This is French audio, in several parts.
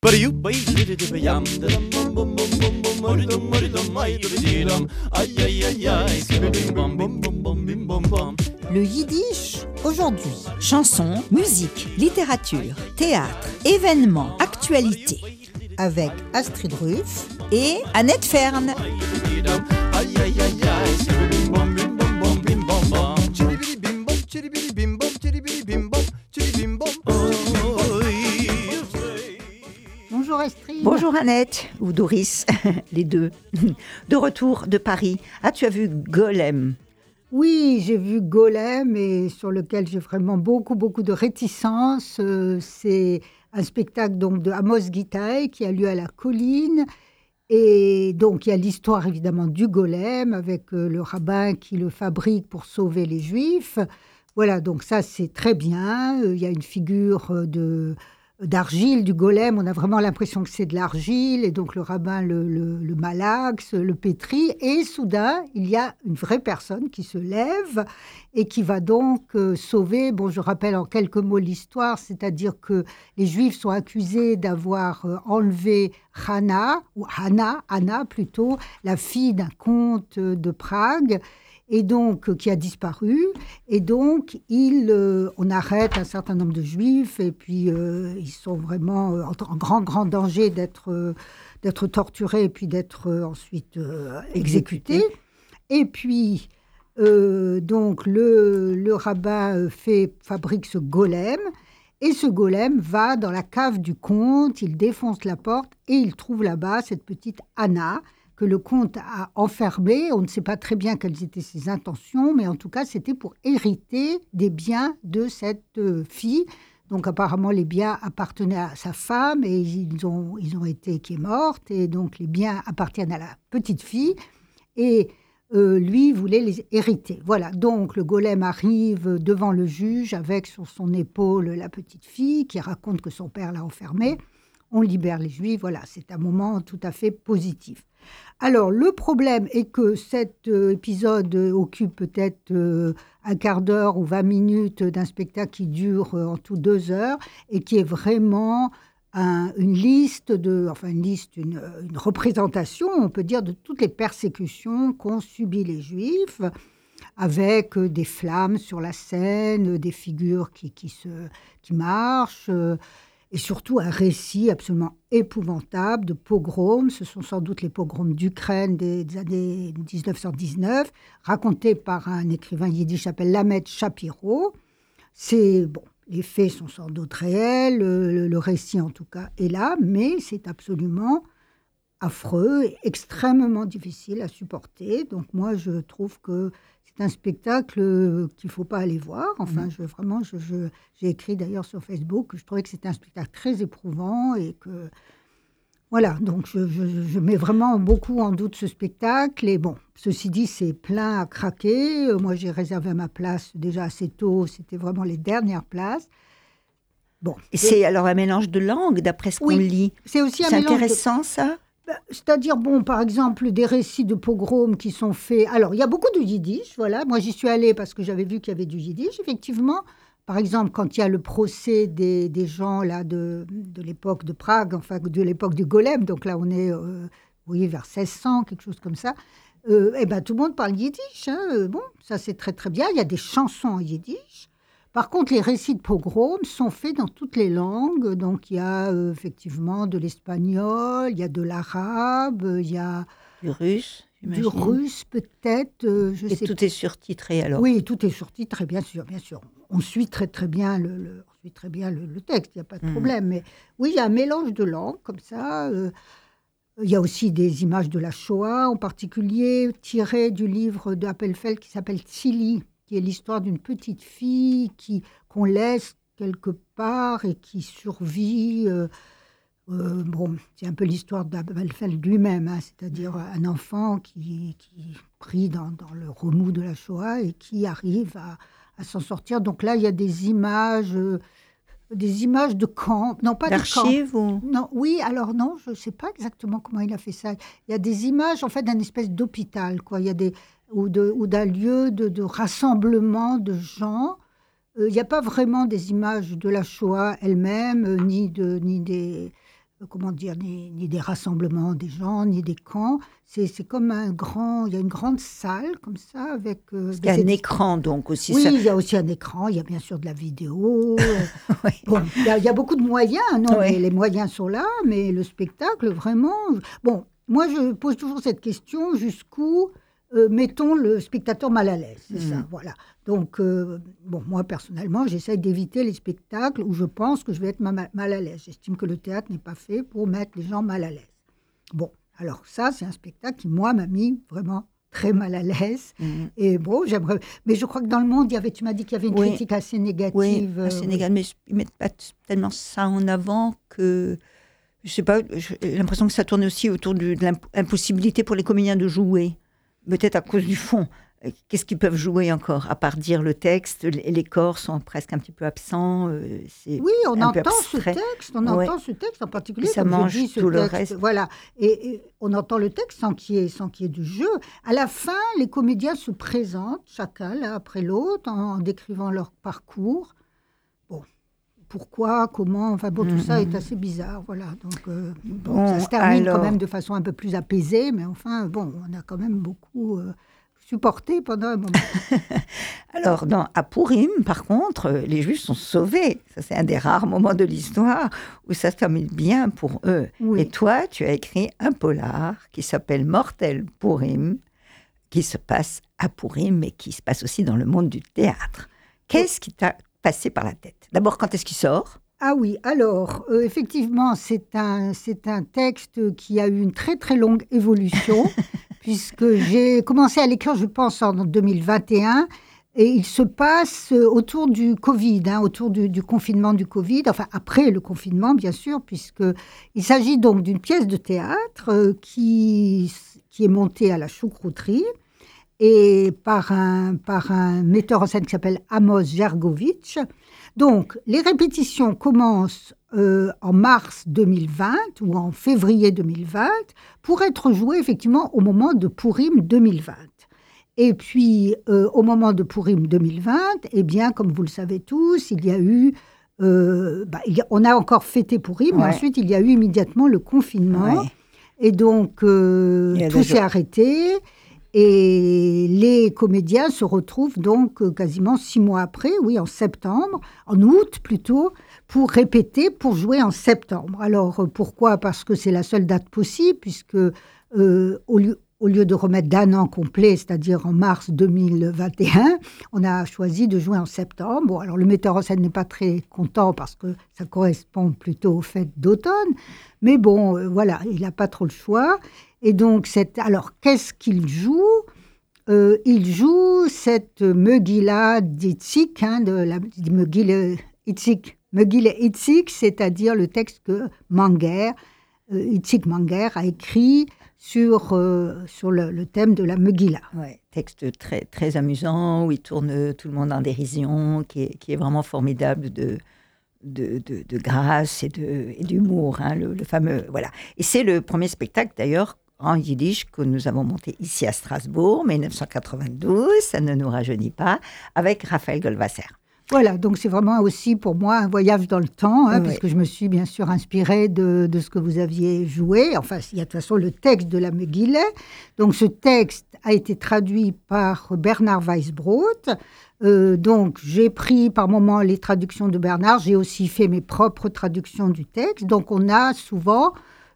Le yiddish aujourd'hui. Chansons, musique, littérature, théâtre, événements, actualités. Avec Astrid Ruff et Annette Fern. Bonjour Astrid. Bonjour Annette, ou Doris, les deux. De retour de Paris. Ah, tu as vu Golem? Oui, j'ai vu Golem et sur lequel j'ai vraiment beaucoup de réticence. C'est un spectacle donc de Amos Gitaï qui a lieu à la Colline. Et donc, il y a l'histoire évidemment du golem avec le rabbin qui le fabrique pour sauver les Juifs. Voilà, donc ça, c'est très bien. Il y a une figure d'argile du golem. On a vraiment l'impression que c'est de l'argile. Et donc, le rabbin le malaxe, le pétrit. Et soudain, il y a une vraie personne qui se lève et qui va donc sauver. Bon, je rappelle en quelques mots l'histoire, c'est-à-dire que les Juifs sont accusés d'avoir enlevé Anna plutôt, la fille d'un comte de Prague, et donc qui a disparu. Et donc, on arrête un certain nombre de Juifs, et puis ils sont vraiment en grand danger d'être torturés et puis d'être ensuite exécutés. Et puis, donc, le rabbin fabrique ce golem, et ce golem va dans la cave du comte, il défonce la porte, et il trouve là-bas cette petite Anna, que le comte a enfermée. On ne sait pas très bien quelles étaient ses intentions, mais en tout cas, c'était pour hériter des biens de cette fille. Donc, apparemment, les biens appartenaient à sa femme et ils ont été qui est morte. Et donc, les biens appartiennent à la petite fille. Et lui voulait les hériter. Voilà, donc le golem arrive devant le juge avec sur son épaule la petite fille qui raconte que son père l'a enfermée. On libère les Juifs, voilà, c'est un moment tout à fait positif. Alors, le problème est que cet épisode occupe peut-être un quart d'heure ou 20 minutes d'un spectacle qui dure en tout 2 heures et qui est vraiment une représentation, on peut dire, de toutes les persécutions qu'ont subies les Juifs, avec des flammes sur la scène, des figures qui marchent, et surtout un récit absolument épouvantable de pogroms. Ce sont sans doute les pogroms d'Ukraine des années 1919, racontés par un écrivain yiddish qui s'appelle Lamed Shapiro. Les faits sont sans doute réels, le récit en tout cas est là, mais c'est absolument affreux et extrêmement difficile à supporter. Donc moi, je trouve que c'est un spectacle qu'il ne faut pas aller voir. Enfin, j'ai écrit d'ailleurs sur Facebook que je trouvais que c'était un spectacle très éprouvant et que... Voilà, donc je mets vraiment beaucoup en doute ce spectacle. Et bon, ceci dit, c'est plein à craquer. Moi, j'ai réservé ma place déjà assez tôt. C'était vraiment les dernières places. Bon. Et c'est alors un mélange de langues, d'après ce qu'on lit. C'est aussi un mélange. C'est intéressant, ça ? C'est-à-dire, par exemple, des récits de pogroms qui sont faits... Alors, il y a beaucoup de yiddish, voilà. Moi, j'y suis allée parce que j'avais vu qu'il y avait du yiddish, effectivement. Par exemple, quand il y a le procès des gens là, de l'époque de Prague, enfin, de l'époque du golem, donc là, on est vers 1600, quelque chose comme ça, tout le monde parle yiddish. Bon, ça, c'est très, très bien. Il y a des chansons en yiddish. Par contre, les récits de pogroms sont faits dans toutes les langues. Donc, il y a effectivement de l'espagnol, il y a de l'arabe, il y a... Du russe, j'imagine. Du russe, peut-être. Et tout est surtitré, alors ? Oui, tout est surtitré, bien sûr. On suit très, très bien le texte, il n'y a pas de problème. Mais oui, il y a un mélange de langues, comme ça. Il y a aussi des images de la Shoah, en particulier tirées du livre d'Appelfeld qui s'appelle Tzili, qui est l'histoire d'une petite fille qu'on laisse quelque part et qui survit. C'est un peu l'histoire d'Appelfeld lui-même, c'est-à-dire un enfant qui pris dans le remous de la Shoah et qui arrive à s'en sortir. Donc là, il y a des images de camp, non pas d'archives de camp. Non, oui, alors non, je ne sais pas exactement comment il a fait ça. Il y a des images en fait d'un espèce d'hôpital, quoi. Il y a ou d'un lieu de rassemblement de gens. Il n'y a pas vraiment des images de la Shoah elle-même, ni des comment dire, ni des rassemblements des gens, ni des camps. C'est comme il y a une grande salle comme ça avec. Il y a un écran donc aussi. Oui, ça... il y a aussi un écran. Il y a bien sûr de la vidéo. Oui. Bon, il y a beaucoup de moyens. Non, Oui. mais les moyens sont là, mais le spectacle vraiment. Bon, moi je pose toujours cette question jusqu'où mettons le spectateur mal à l'aise. C'est ça, voilà. Donc, bon, moi, personnellement, j'essaie d'éviter les spectacles où je pense que je vais être mal à l'aise. J'estime que le théâtre n'est pas fait pour mettre les gens mal à l'aise. Bon, alors ça, c'est un spectacle qui, moi, m'a mis vraiment très mal à l'aise. Et bon, j'aimerais... Mais je crois que dans le monde, tu m'as dit qu'il y avait une critique assez négative. Oui, assez négative, mais ils ne mettent pas tellement ça en avant que... Je ne sais pas, j'ai l'impression que ça tourne aussi autour de l'impossibilité pour les comédiens de jouer. Peut-être à cause du fond. Qu'est-ce qu'ils peuvent jouer encore, à part dire le texte? Les corps sont presque un petit peu absents. Oui, on entend ce texte, en particulier. Et ça mange je dis, tout le texte, reste. Voilà, et on entend le texte sans qu'il y ait du jeu. À la fin, les comédiens se présentent, chacun l'un après l'autre, en décrivant leur parcours. Bon, pourquoi, comment, enfin bon, tout ça est assez bizarre, voilà. Donc, ça se termine quand même de façon un peu plus apaisée, mais enfin, bon, on a quand même beaucoup... supporté pendant un moment. Alors, à Pourim, par contre, les Juifs sont sauvés. Ça, c'est un des rares moments de l'histoire où ça se termine bien pour eux. Oui. Et toi, tu as écrit un polar qui s'appelle Mortel Pourim, qui se passe à Pourim, mais qui se passe aussi dans le monde du théâtre. Qu'est-ce qui t'a passé par la tête? D'abord, quand est-ce qu'il sort? Ah oui, alors, effectivement, c'est un texte qui a eu une très, très longue évolution, puisque j'ai commencé à l'écrire, je pense, en 2021, et il se passe autour du Covid, autour du confinement du Covid, enfin, après le confinement, bien sûr, puisqu'il s'agit donc d'une pièce de théâtre qui est montée à la choucrouterie, et par un metteur en scène qui s'appelle Amos Gergovitch. Donc, les répétitions commencent en mars 2020 ou en février 2020 pour être jouées effectivement au moment de Pourim 2020. Et puis, au moment de Pourim 2020, eh bien, comme vous le savez tous, il y a eu... on a encore fêté Pourim, mais ensuite, il y a eu immédiatement le confinement. Ouais. Et donc, tout s'est arrêté. Et les comédiens se retrouvent donc quasiment 6 mois après, oui, en septembre, en août plutôt, pour répéter, pour jouer en septembre. Alors, pourquoi? Parce que c'est la seule date possible, puisque au lieu de remettre d'un an complet, c'est-à-dire en mars 2021, on a choisi de jouer en septembre. Bon, alors le metteur en scène n'est pas très content parce que ça correspond plutôt aux fêtes d'automne. Mais bon, voilà, il n'a pas trop le choix. Et donc, alors, qu'est-ce qu'il joue? Il joue cette Megillah d'Itzik, de la Megillah Itzik, c'est-à-dire le texte que Itzik Manger a écrit sur le thème de la Megillah. Ouais, texte très, très amusant, où il tourne tout le monde en dérision, qui est vraiment formidable de grâce et d'humour, le fameux, voilà. Et c'est le premier spectacle, d'ailleurs, en yiddish que nous avons monté ici à Strasbourg, 1992, ça ne nous rajeunit pas, avec Raphaël Goldwasser. Voilà, donc c'est vraiment aussi pour moi un voyage dans le temps, puisque je me suis bien sûr inspirée de ce que vous aviez joué. Enfin, il y a de toute façon le texte de la Megillah. Donc ce texte a été traduit par Bernard Weisbrot. Donc j'ai pris par moments les traductions de Bernard, j'ai aussi fait mes propres traductions du texte. Donc on a souvent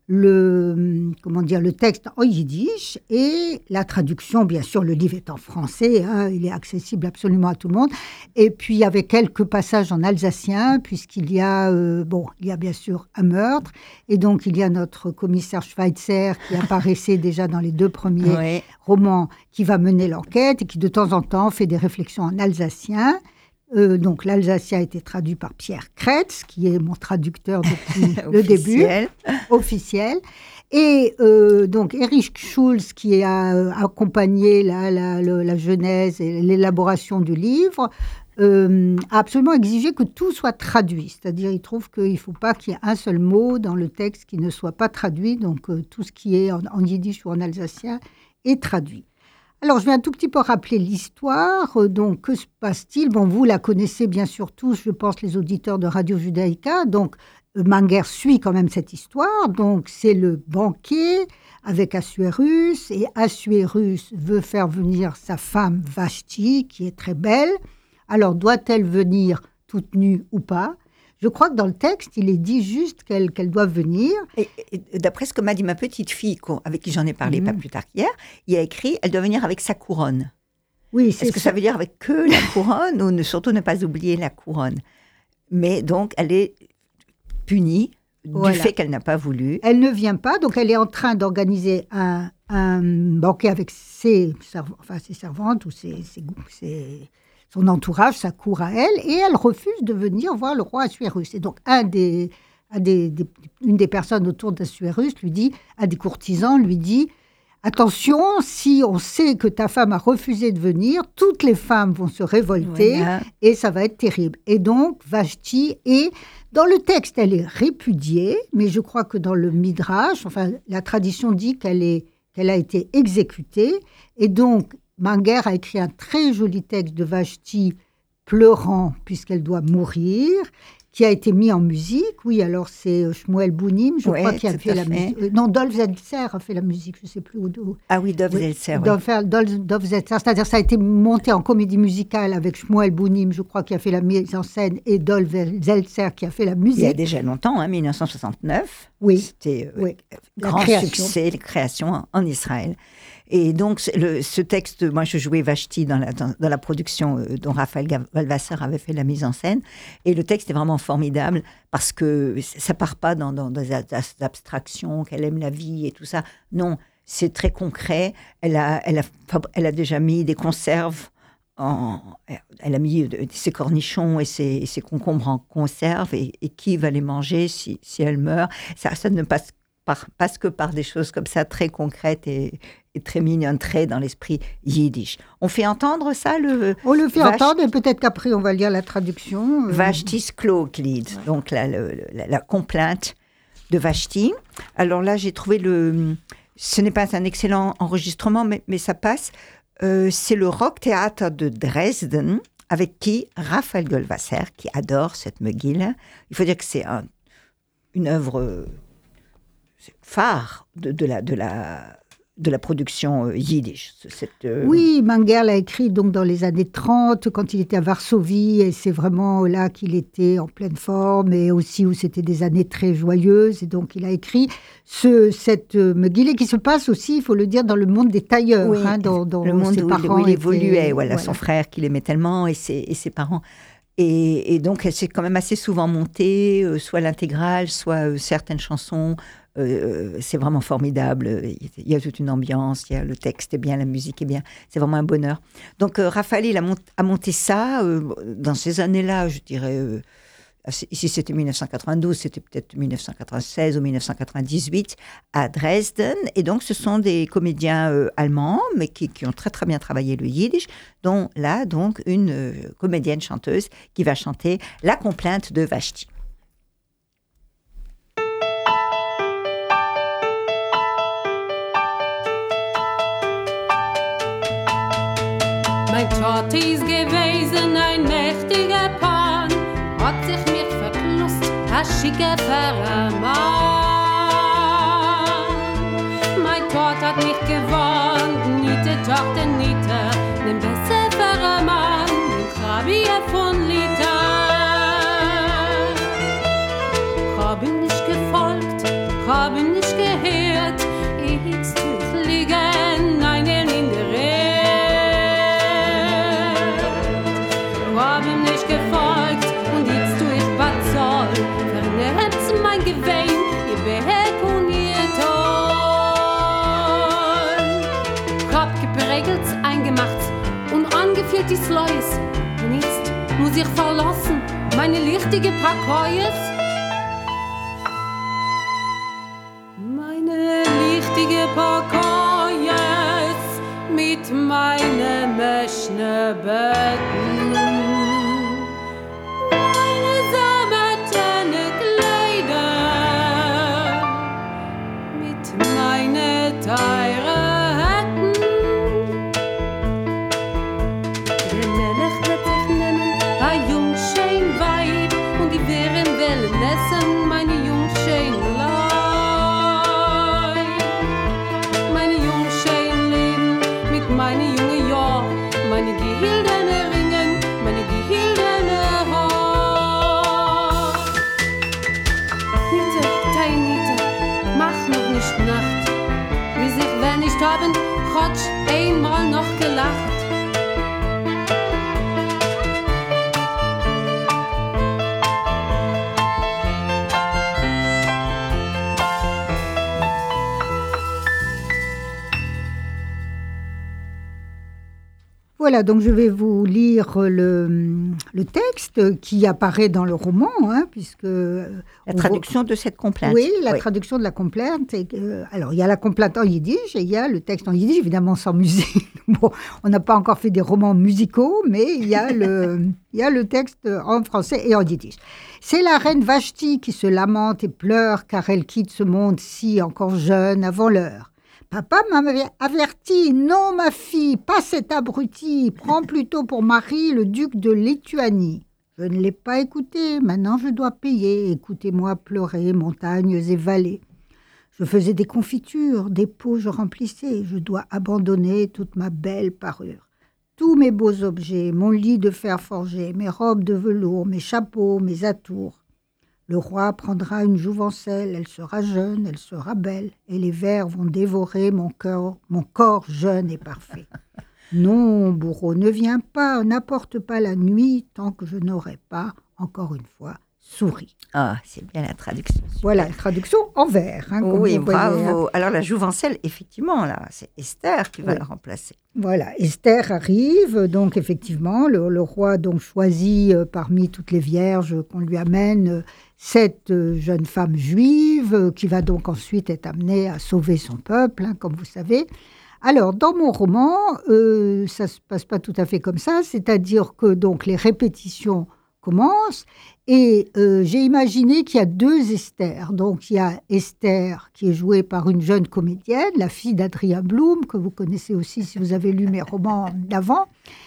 le texte en yiddish et la traduction, bien sûr, le livre est en français, il est accessible absolument à tout le monde. Et puis, il y avait quelques passages en alsacien, puisqu'il y a, il y a bien sûr un meurtre. Et donc, il y a notre commissaire Schweitzer qui apparaissait déjà dans les 2 premiers romans, qui va mener l'enquête et qui, de temps en temps, fait des réflexions en alsacien. Donc, l'alsacien a été traduit par Pierre Kretz, qui est mon traducteur depuis le début, officiel. Et donc, Erich Schulz, qui a accompagné la genèse et l'élaboration du livre, a absolument exigé que tout soit traduit. C'est-à-dire, il trouve qu'il ne faut pas qu'il y ait un seul mot dans le texte qui ne soit pas traduit. Donc, tout ce qui est en yiddish ou en alsacien est traduit. Alors, je vais un tout petit peu rappeler l'histoire. Donc, que se passe-t-il? Bon, vous la connaissez bien sûr tous, je pense, les auditeurs de Radio Judaïka. Donc, Menger suit quand même cette histoire. Donc, c'est le banquier avec Assuérus. Et Assuérus veut faire venir sa femme Vashti, qui est très belle. Alors, doit-elle venir toute nue ou pas? Je crois que dans le texte, il est dit juste qu'elle doit venir. Et d'après ce que m'a dit ma petite fille, avec qui j'en ai parlé pas plus tard qu'hier, il y a écrit « elle doit venir avec sa couronne ». Oui, Est-ce que ça veut dire avec que la couronne ou surtout ne pas oublier la couronne? Mais donc, elle est punie du fait qu'elle n'a pas voulu. Elle ne vient pas, donc elle est en train d'organiser un banquet avec ses servantes ou son entourage, sa cour à elle, et elle refuse de venir voir le roi Assuérus. Et donc, une des personnes autour d'Assuérus lui dit, un des courtisans lui dit, attention, si on sait que ta femme a refusé de venir, toutes les femmes vont se révolter et ça va être terrible. Et donc, Vashti est, dans le texte, elle est répudiée, mais je crois que dans le Midrash, la tradition dit qu'elle a été exécutée, et donc, Menger a écrit un très joli texte de Vashti pleurant puisqu'elle doit mourir, qui a été mis en musique. Oui, alors c'est Shmuel Bounim, je crois, qui a fait la musique. Non, Dov Zeltzer a fait la musique, je ne sais plus où. Ah oui, Dov Zeltzer. Dov Zeltzer, c'est-à-dire ça a été monté en comédie musicale avec Shmuel Bounim, je crois, qui a fait la mise en scène, et Dov Zeltzer qui a fait la musique. Il y a déjà longtemps, 1969. Oui. C'était grand succès, les créations en Israël. Et donc, ce texte, moi, je jouais Vashti dans la production dont Raphaël Valvasser avait fait la mise en scène. Et le texte est vraiment formidable parce que ça part pas dans des abstractions, qu'elle aime la vie et tout ça. Non, c'est très concret. Elle a déjà mis des conserves. Elle a mis ses cornichons et ses concombres en conserve. Et qui va les manger si elle meurt? Ça ne passe que par des choses comme ça, très concrètes et très mignonne, très dans l'esprit yiddish. On fait entendre ça, on le fait entendre, et peut-être qu'après on va lire la traduction. Vashti's Kloglied, donc la complainte de Vashti. Alors là, j'ai trouvé ce n'est pas un excellent enregistrement, mais ça passe. C'est le Rock Theater de Dresden, avec qui Raphaël Goldwasser, qui adore cette Megillah. Il faut dire que c'est une œuvre phare de la production yiddish. Oui, Menger l'a écrit donc dans les années 30, quand il était à Varsovie, et c'est vraiment là qu'il était en pleine forme, et aussi où c'était des années très joyeuses, et donc il a écrit cette Megillah qui se passe aussi, il faut le dire, dans le monde des tailleurs, oui, dans le monde ses parents où il évoluait, voilà, son frère qui l'aimait tellement, et ses parents. Et donc, elle s'est quand même assez souvent montée, soit l'intégrale, soit certaines chansons. C'est vraiment formidable. Il y a toute une ambiance, le texte est bien, la musique est bien. C'est vraiment un bonheur. Donc, Raphaël, il a monté ça dans ces années-là, je dirais. Ici, c'était 1992, c'était peut-être 1996 ou 1998 à Dresden. Et donc, ce sont des comédiens allemands, mais qui ont très, très bien travaillé le yiddish, dont là, donc, une comédienne chanteuse qui va chanter la complainte de Vashti. Mein Tat ist gewesen ein mächtiger Pan, hat sich mir verklust, a schicke Mann. Mein Tat hat mich gewarnt, Niete, Tochter, Niete, nimm besser für Mann, nimm Krabier von Liter. Hab ihm nicht gefolgt, hab ihm nicht gehört, ich liegen, einen in der Rede. Hab ihm nicht gefolgt und jetzt tu ich Batzol. Vernehmt's mein Gewein, ihr Beheck und ihr Toll. Hab geprägelt, eingemacht und angeführt die Sleus. Und jetzt muss ich verlassen, meine lichtige Pakoyes. Meine lichtige Pakoyes mit meinem Mäschnebetten. verlassen meine Jungschenlei. Meine Jungschen leben mit meine junge Jahr, meine gehildene Ringen, meine gehildene Haar. Niete, Teinite, mach noch nicht Nacht, wie sich wenn nicht haben, Gott einmal noch gelacht. Voilà, donc je vais vous lire le texte qui apparaît dans le roman, puisque... La traduction de cette complainte. Oui, la traduction de la complainte. Alors, il y a la complainte en yiddish et il y a le texte en yiddish, évidemment sans musique. Bon, on n'a pas encore fait des romans musicaux, mais il y a le texte en français et en yiddish. C'est la reine Vashti qui se lamente et pleure car elle quitte ce monde-ci encore jeune avant l'heure. Papa m'avait averti, non ma fille, pas cet abruti, prends plutôt pour mari le duc de Lituanie. Je ne l'ai pas écouté, maintenant je dois payer, écoutez-moi pleurer, montagnes et vallées. Je faisais des confitures, des pots je remplissais, je dois abandonner toute ma belle parure. Tous mes beaux objets, mon lit de fer forgé, mes robes de velours, mes chapeaux, mes atours. Le roi prendra une jouvencelle, elle sera jeune, elle sera belle, et les vers vont dévorer mon corps jeune et parfait. Non, bourreau, ne viens pas, n'apporte pas la nuit, tant que je n'aurai pas, encore une fois, souri. Ah, c'est bien la traduction. Voilà, la traduction en vers. Oui, bravo. Alors la jouvencelle, effectivement, là, c'est Esther qui va la remplacer. Voilà, Esther arrive, donc effectivement, le roi donc choisit parmi toutes les vierges qu'on lui amène cette jeune femme juive qui va donc ensuite être amenée à sauver son peuple, comme vous savez. Alors, dans mon roman, ça ne se passe pas tout à fait comme ça, c'est-à-dire que donc les répétitions commencent et j'ai imaginé qu'il y a deux Esther. Donc, il y a Esther qui est jouée par une jeune comédienne, la fille d'Adrien Blum, que vous connaissez aussi si vous avez lu mes romans d'avant.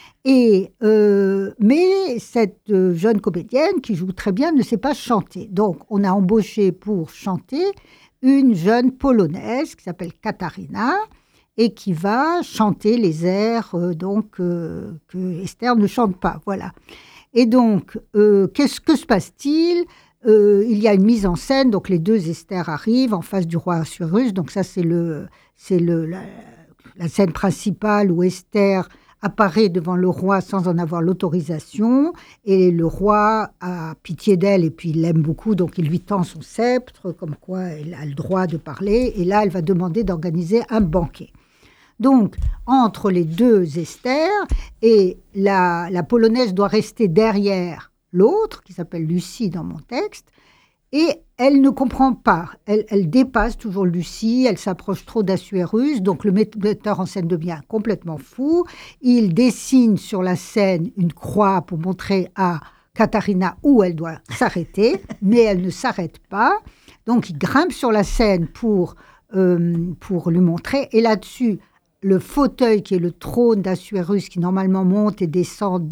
Mais cette jeune comédienne qui joue très bien ne sait pas chanter. Donc, on a embauché pour chanter une jeune polonaise qui s'appelle Katarina et qui va chanter les airs que Esther ne chante pas. Voilà. Et donc, qu'est-ce que se passe-t-il ? Il y a une mise en scène, donc les deux Esther arrivent en face du roi Assuérus. Donc ça, c'est la scène principale où Esther apparaît devant le roi sans en avoir l'autorisation. Et le roi a pitié d'elle et puis il l'aime beaucoup, donc il lui tend son sceptre, comme quoi elle a le droit de parler. Et là, elle va demander d'organiser un banquet. Donc, entre les deux Esther, et la polonaise doit rester derrière l'autre, qui s'appelle Lucie dans mon texte, et elle ne comprend pas. Elle dépasse toujours Lucie, elle s'approche trop d'Assuérus, donc le metteur en scène devient complètement fou. Il dessine sur la scène une croix pour montrer à Katarina où elle doit s'arrêter, mais elle ne s'arrête pas. Donc, il grimpe sur la scène pour lui montrer, et là-dessus, le fauteuil qui est le trône d'Assuérus, qui normalement monte et descend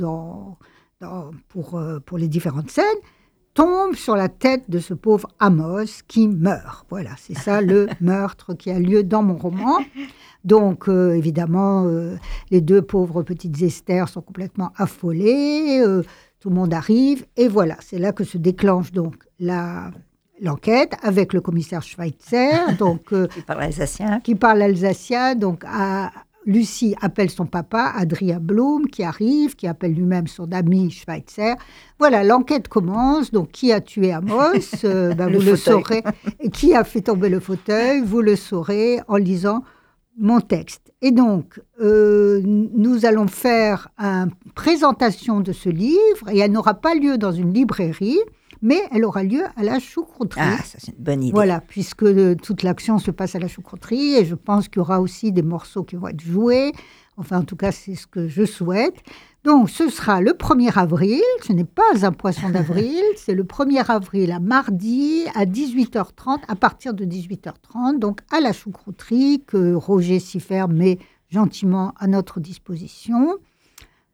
pour les différentes scènes, tombe sur la tête de ce pauvre Amos qui meurt. Voilà, c'est ça le meurtre qui a lieu dans mon roman. Donc, évidemment, les deux pauvres petites Esther sont complètement affolées, tout le monde arrive, et voilà, c'est là que se déclenche donc l'enquête avec le commissaire Schweitzer, donc, qui parle alsacien. Donc, Lucie appelle son papa, Adrien Blum, qui arrive, qui appelle lui-même son ami Schweitzer. Voilà, l'enquête commence. Donc, qui a tué Amos vous le saurez. Qui a fait tomber le fauteuil? Vous le saurez en lisant mon texte. Et donc, nous allons faire une présentation de ce livre, et elle n'aura pas lieu dans une librairie, mais elle aura lieu à la choucrouterie. Ah, ça c'est une bonne idée. Voilà, puisque toute l'action se passe à la choucrouterie, et je pense qu'il y aura aussi des morceaux qui vont être joués. Enfin, en tout cas, c'est ce que je souhaite. Donc, ce sera le 1er avril. Ce n'est pas un poisson d'avril, c'est le 1er avril à mardi à 18h30, à partir de 18h30, donc à la choucrouterie que Roger Siffert met gentiment à notre disposition.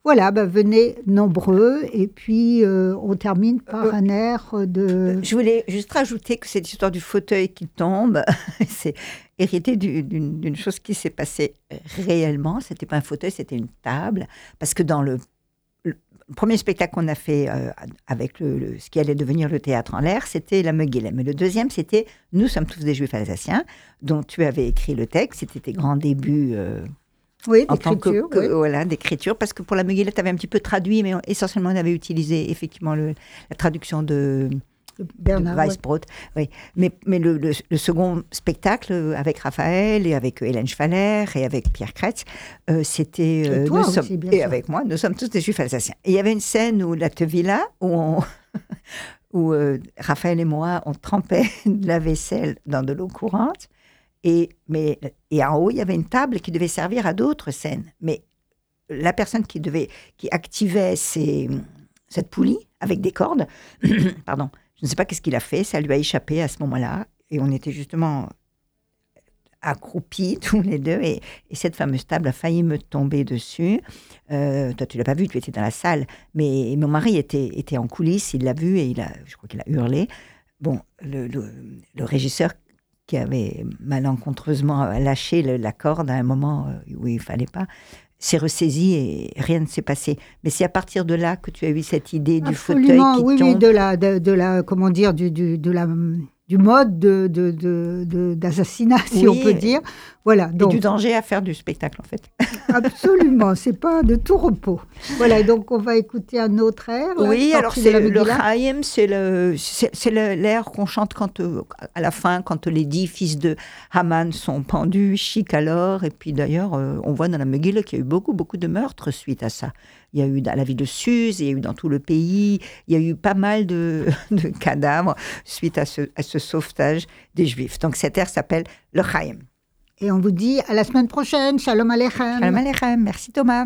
Voilà, venez nombreux. Et puis, on termine par un air de... Je voulais juste rajouter que cette histoire du fauteuil qui tombe, c'est hérité d'une chose qui s'est passée réellement. Ce n'était pas un fauteuil, c'était une table. Parce que dans le premier spectacle qu'on a fait avec ce qui allait devenir le théâtre en l'air, c'était La Megillah. Mais le deuxième, c'était Nous sommes tous des Juifs alsaciens, dont tu avais écrit le texte. C'était tes grands débuts oui, en tant que oui. voilà, d'écriture. Parce que pour La Megillah, tu avais un petit peu traduit, mais essentiellement, on avait utilisé effectivement la traduction de Bernard Weisbrot. Oui. Mais le second spectacle avec Raphaël et avec Hélène Schwaller et avec Pierre Kretz, c'était... et toi aussi, bien sûr. avec moi, nous sommes tous des Juifs alsaciens. Et il y avait une scène où la Tevila, où Raphaël et moi, on trempait de la vaisselle dans de l'eau courante. Et en haut, il y avait une table qui devait servir à d'autres scènes. Mais la personne qui activait cette poulie avec des cordes, pardon, je ne sais pas qu'est-ce qu'il a fait, ça lui a échappé à ce moment-là. Et on était justement accroupis tous les deux. Et cette fameuse table a failli me tomber dessus. Toi, tu ne l'as pas vu, tu étais dans la salle. Mais mon mari était en coulisses, il l'a vu et je crois qu'il a hurlé. Bon, le régisseur qui avait malencontreusement lâché la corde à un moment où il ne fallait pas, s'est ressaisi et rien ne s'est passé. Mais c'est à partir de là que tu as eu cette idée du fauteuil qui tombe. Oui, de la comment dire, du mode d'assassinat, si on peut dire. Voilà. Donc, et du danger à faire du spectacle, en fait. Absolument, c'est pas de tout repos. Voilà, donc on va écouter un autre air. Oui, alors c'est le Chaim, c'est l'air qu'on chante à la fin, quand les 10 fils de Haman sont pendus, chic alors. Et puis d'ailleurs, on voit dans la Megillah qu'il y a eu beaucoup, beaucoup de meurtres suite à ça. Il y a eu dans la ville de Suse, il y a eu dans tout le pays, il y a eu pas mal de cadavres suite à ce sauvetage des Juifs. Donc cet air s'appelle le Chaim. Et on vous dit à la semaine prochaine. Shalom Aleichem. Shalom Aleichem. Merci Thomas.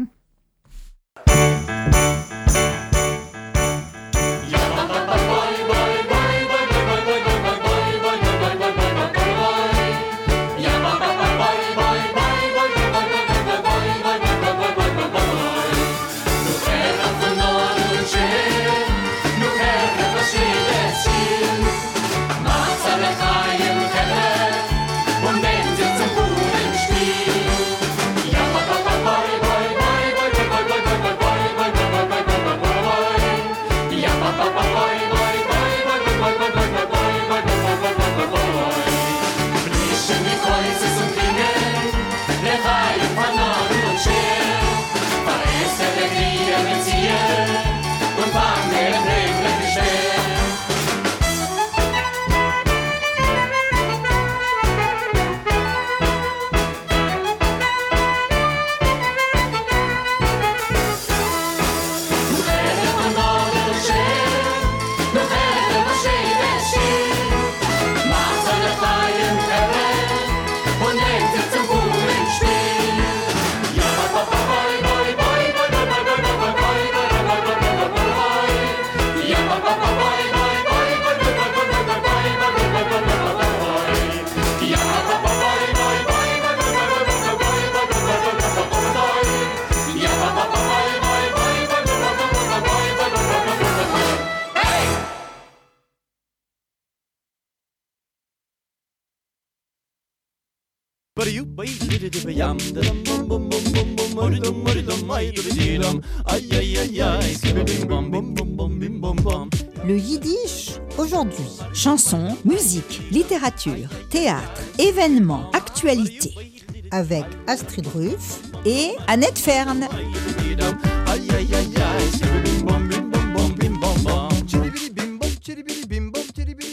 Le yiddish aujourd'hui. Chansons, musique, littérature, théâtre, événements, actualités. Avec Astrid Ruff et Annette Fern. Chiribiri bim bom, chiribiri